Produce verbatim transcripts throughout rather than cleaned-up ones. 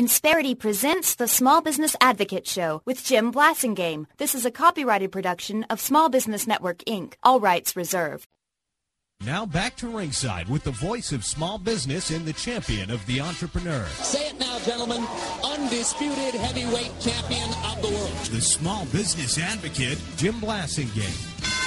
Insperity presents the Small Business Advocate Show with Jim Blasingame. This is a copyrighted production of Small Business Network, Incorporated. All rights reserved. Now back to ringside with the voice of small business and the champion of the entrepreneur. Say it now, gentlemen. Undisputed heavyweight champion of the world. The small business advocate, Jim Blasingame.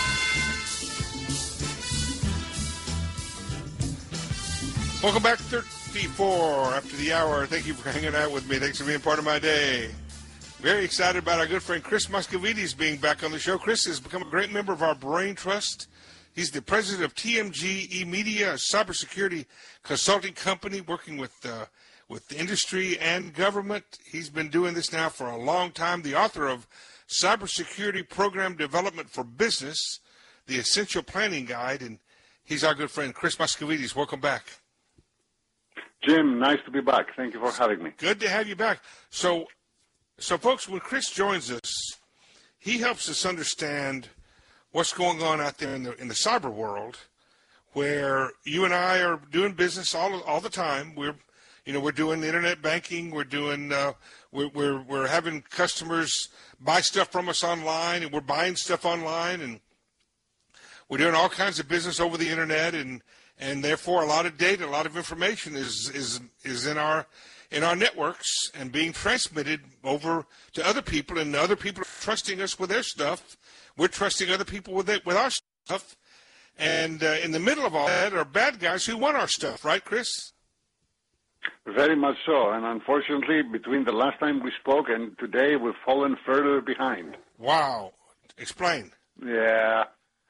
Welcome back to thirty-four after the hour. Thank you for hanging out with me. Thanks for being part of my day. Very excited about our good friend Chris Moscovides being back on the show. Chris has become a great member of our Brain Trust. He's the president of T M G eMedia, a cybersecurity consulting company working with uh, with the industry and government. He's been doing this now for a long time. The author of Cybersecurity Program Development for Business, the Essential Planning Guide, and he's our good friend Chris Moscovides. Welcome back. Jim, nice to be back. Thank you for having me. Good to have you back. So, so folks, when Chris joins us, he helps us understand what's going on out there in the in the cyber world, where you and I are doing business all all the time. We're, you know, we're doing internet banking. We're doing uh, we're we're we're having customers buy stuff from us online, and we're buying stuff online, and we're doing all kinds of business over the internet, and and therefore a lot of data, a lot of information is is is in our in our networks and being transmitted over to other people, and other people are trusting us with their stuff. We're trusting other people with it, with our stuff, and uh, in the middle of all that are bad guys who want our stuff, right, Chris? Very much so, and unfortunately, between the last time we spoke and today, we've fallen further behind. Wow. Explain. Yeah.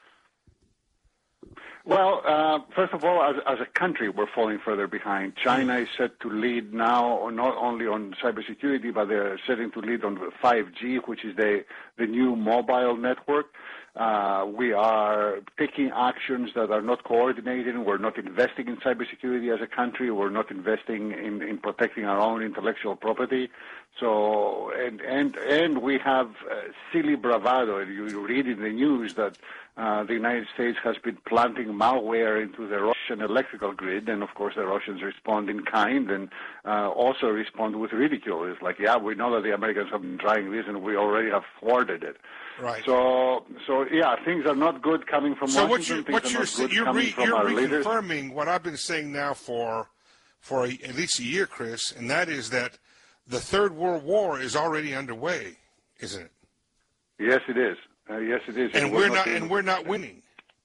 Well, uh, first of all, as, as a country, we're falling further behind. China is set to lead now, not only on cybersecurity, but they're setting to lead on five G, which is the, the new mobile network. Uh, we are taking actions that are not coordinated. We're not investing in cybersecurity as a country. We're not investing in, in protecting our own intellectual property. So, and and and we have uh, silly bravado. You read in the news that uh, the United States has been planting malware into the Russian electrical grid, and of course the Russians respond in kind and uh, also respond with ridicule. It's like, yeah, we know that the Americans have been trying this, and we already have thwarted it. Right. So, so yeah, things are not good coming from so Washington. So what you're, things what are you're, not good you're, coming re, from you're our leaders. reconfirming what I've been saying now for for a, at least a year, Chris, and that is that the Third World War is already underway, isn't it? Yes, it is. Uh, yes, it is. And, and we're, we're not, not and we're not winning.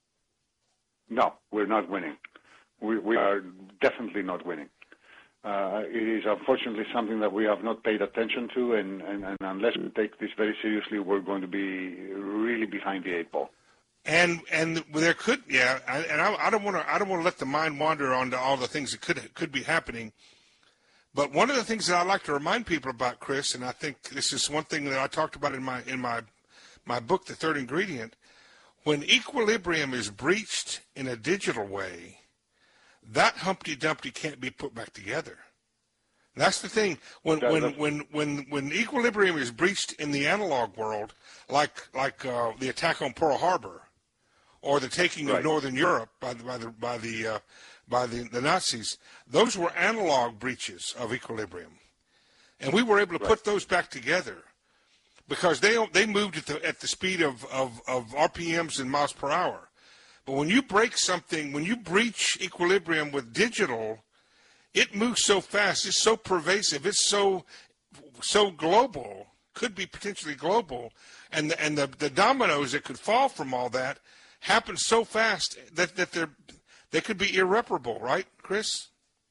No, we're not winning. We, we are definitely not winning. Uh, it is unfortunately something that we have not paid attention to, and, and, and unless we take this very seriously, we're going to be really behind the eight ball. And and there could yeah, and I, I don't want to I don't want to let the mind wander on to all the things that could could be happening. But one of the things that I like to remind people about, Chris, and I think this is one thing that I talked about in my in my my book, The Third Ingredient, when equilibrium is breached in a digital way, that Humpty Dumpty can't be put back together. That's the thing. When when when when when equilibrium is breached in the analog world, like like uh, the attack on Pearl Harbor, or the taking right. of Northern Europe by the by the by the uh, by the, the Nazis, those were analog breaches of equilibrium, and we were able to right. put those back together because they they moved at the at the speed of, of, of R P Ms and miles per hour. But when you break something, when you breach equilibrium with digital, it moves so fast, it's so pervasive, it's so so global, could be potentially global, and the, and the, the dominoes that could fall from all that happen so fast that, that they're they could be irreparable, right, Chris?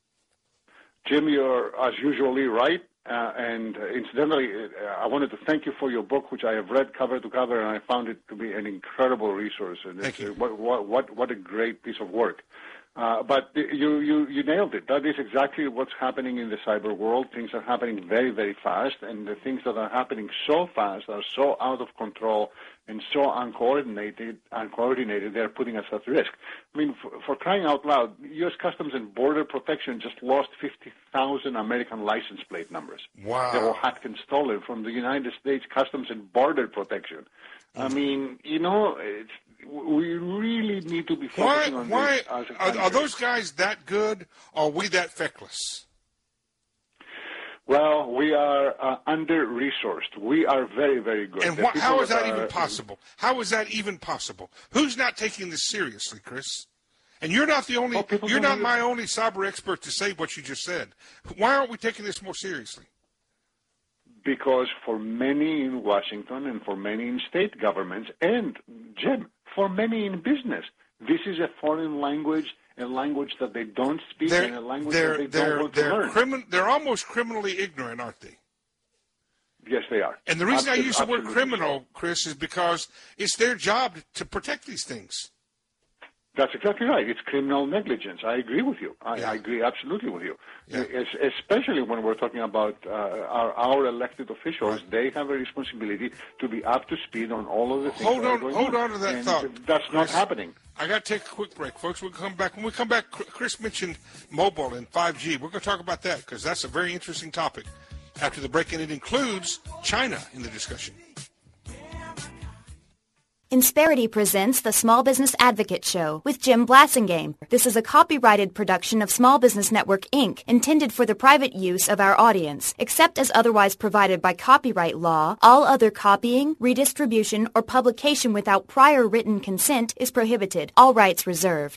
Jim, you're as usually right. Uh, and uh, incidentally, uh, I wanted to thank you for your book, which I have read cover to cover, and I found it to be an incredible resource. And thank you. Uh, what, what, what, what a great piece of work. Uh, but you, you, you nailed it. That is exactly what's happening in the cyber world. Things are happening very, very fast, and the things that are happening so fast are so out of control and so uncoordinated, uncoordinated, they're putting us at risk. I mean, for, for crying out loud, U S Customs and Border Protection just lost fifty thousand American license plate numbers. Wow. They were hacked and stolen from the United States Customs and Border Protection. I mean, you know, it's, we really need to be focusing why, on why, this as a are, country. are those guys that good, or are we that feckless? Well, we are uh, under-resourced. We are very, very good. And wh- how is that, that are, even possible? How is that even possible? Who's not taking this seriously, Chris? And you're not the only, oh, you're not my only cyber expert to say what you just said. Why aren't we taking this more seriously? Because for many in Washington and for many in state governments, and, Jim, for many in business, this is a foreign language, a language that they don't speak, they're, and a language that they don't want to learn. Crimin- they're almost criminally ignorant, aren't they? Yes, they are. And the reason Absol- I use the word criminal, so. Chris, is because it's their job to protect these things. That's exactly right. It's criminal negligence. I agree with you. I, yeah. I agree absolutely with you. Yeah. Es- especially when we're talking about uh, our, our elected officials, right. They have a responsibility to be up to speed on all of the things hold that on, are going hold on. on to that and thought. That's Chris, not happening. I got to take a quick break, folks. We'll come back. When we come back, Chris mentioned mobile and five G. We're going to talk about that because that's a very interesting topic after the break, and it includes China in the discussion. Insperity presents the Small Business Advocate Show with Jim Blasingame. This is a copyrighted production of Small Business Network, Incorporated, intended for the private use of our audience. Except as otherwise provided by copyright law, all other copying, redistribution, or publication without prior written consent is prohibited. All rights reserved.